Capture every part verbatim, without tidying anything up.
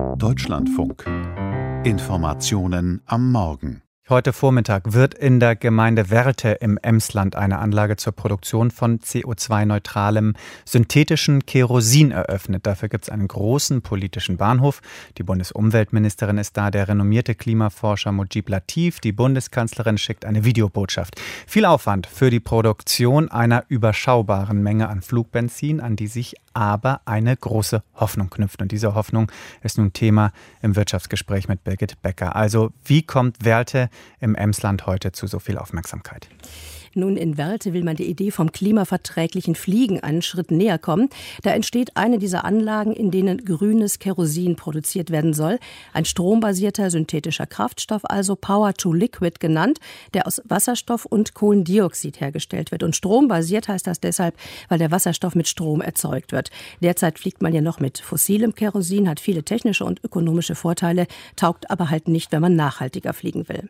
Deutschlandfunk. Informationen am Morgen. Heute Vormittag wird in der Gemeinde Werlte im Emsland eine Anlage zur Produktion von C O zwei neutralem synthetischen Kerosin eröffnet. Dafür gibt es einen großen politischen Bahnhof. Die Bundesumweltministerin ist da, der renommierte Klimaforscher Mujib Latif. Die Bundeskanzlerin schickt eine Videobotschaft. Viel Aufwand für die Produktion einer überschaubaren Menge an Flugbenzin, an die sich aber eine große Hoffnung knüpft. Und diese Hoffnung ist nun Thema im Wirtschaftsgespräch mit Birgit Becker. Also wie kommt Werlte im Emsland heute zu so viel Aufmerksamkeit? Nun, in Werlte will man der Idee vom klimaverträglichen Fliegen einen Schritt näher kommen. Da entsteht eine dieser Anlagen, in denen grünes Kerosin produziert werden soll. Ein strombasierter synthetischer Kraftstoff, also Power to Liquid genannt, der aus Wasserstoff und Kohlendioxid hergestellt wird. Und strombasiert heißt das deshalb, weil der Wasserstoff mit Strom erzeugt wird. Derzeit fliegt man ja noch mit fossilem Kerosin, hat viele technische und ökonomische Vorteile, taugt aber halt nicht, wenn man nachhaltiger fliegen will.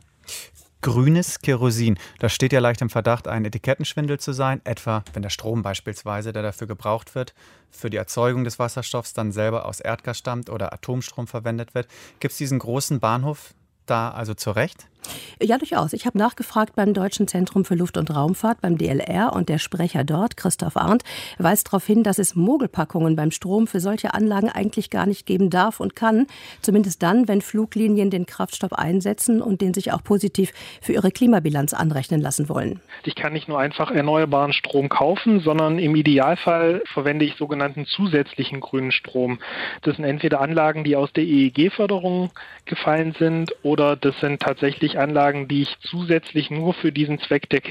Grünes Kerosin, das steht ja leicht im Verdacht, ein Etikettenschwindel zu sein, etwa wenn der Strom beispielsweise, der dafür gebraucht wird, für die Erzeugung des Wasserstoffs dann selber aus Erdgas stammt oder Atomstrom verwendet wird. Gibt es diesen großen Bahnhof da also zurecht? Ja, durchaus. Ich habe nachgefragt beim Deutschen Zentrum für Luft- und Raumfahrt, beim D L R, und der Sprecher dort, Christoph Arndt, weist darauf hin, dass es Mogelpackungen beim Strom für solche Anlagen eigentlich gar nicht geben darf und kann. Zumindest dann, wenn Fluglinien den Kraftstoff einsetzen und den sich auch positiv für ihre Klimabilanz anrechnen lassen wollen. Ich kann nicht nur einfach erneuerbaren Strom kaufen, sondern im Idealfall verwende ich sogenannten zusätzlichen grünen Strom. Das sind entweder Anlagen, die aus der E E G-Förderung gefallen sind, oder das sind tatsächlich Anlagen, die ich zusätzlich nur für diesen Zweck der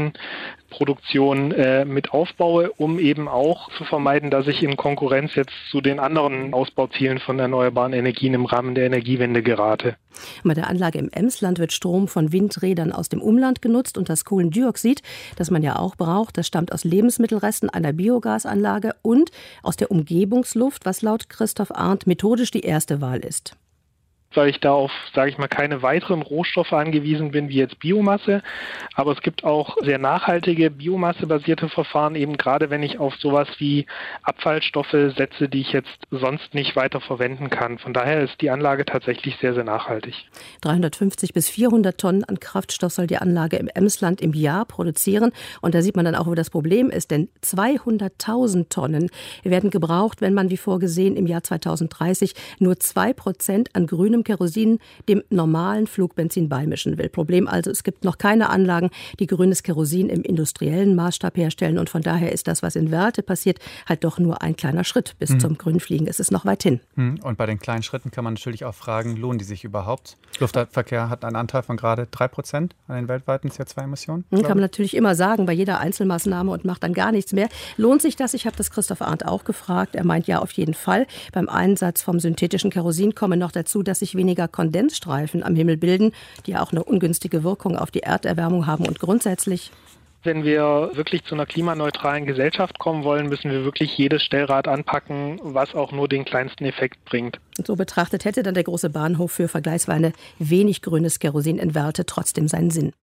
Kerosinproduktion äh, mit aufbaue, um eben auch zu vermeiden, dass ich in Konkurrenz jetzt zu den anderen Ausbauzielen von erneuerbaren Energien im Rahmen der Energiewende gerate. Bei der Anlage im Emsland wird Strom von Windrädern aus dem Umland genutzt, und das Kohlendioxid, das man ja auch braucht, das stammt aus Lebensmittelresten einer Biogasanlage und aus der Umgebungsluft, was laut Christoph Arndt methodisch die erste Wahl ist. Weil ich da auf, sage ich mal, keine weiteren Rohstoffe angewiesen bin, wie jetzt Biomasse. Aber es gibt auch sehr nachhaltige, biomassebasierte Verfahren, eben gerade wenn ich auf sowas wie Abfallstoffe setze, die ich jetzt sonst nicht weiter verwenden kann. Von daher ist die Anlage tatsächlich sehr, sehr nachhaltig. dreihundertfünfzig bis vierhundert Tonnen an Kraftstoff soll die Anlage im Emsland im Jahr produzieren. Und da sieht man dann auch, wo das Problem ist, denn zweihunderttausend Tonnen werden gebraucht, wenn man wie vorgesehen im Jahr zweitausenddreißig nur zwei Prozent an grünem Kerosin dem normalen Flugbenzin beimischen will. Problem also, es gibt noch keine Anlagen, die grünes Kerosin im industriellen Maßstab herstellen, und von daher ist das, was in Werlte passiert, halt doch nur ein kleiner Schritt bis mhm. zum Grünfliegen. Es ist noch weit hin. Und bei den kleinen Schritten kann man natürlich auch fragen, lohnen die sich überhaupt? Luftverkehr hat einen Anteil von gerade drei Prozent an den weltweiten C O zwei Emissionen. Kann man natürlich immer sagen, bei jeder Einzelmaßnahme, und macht dann gar nichts mehr. Lohnt sich das? Ich habe das Christoph Arndt auch gefragt. Er meint ja, auf jeden Fall. Beim Einsatz vom synthetischen Kerosin komme noch dazu, dass sich weniger Kondensstreifen am Himmel bilden, die ja auch eine ungünstige Wirkung auf die Erderwärmung haben, und grundsätzlich. Wenn wir wirklich zu einer klimaneutralen Gesellschaft kommen wollen, müssen wir wirklich jedes Stellrad anpacken, was auch nur den kleinsten Effekt bringt. Und so betrachtet hätte dann der große Bahnhof für vergleichsweise wenig grünes Kerosin in Werlte trotzdem seinen Sinn.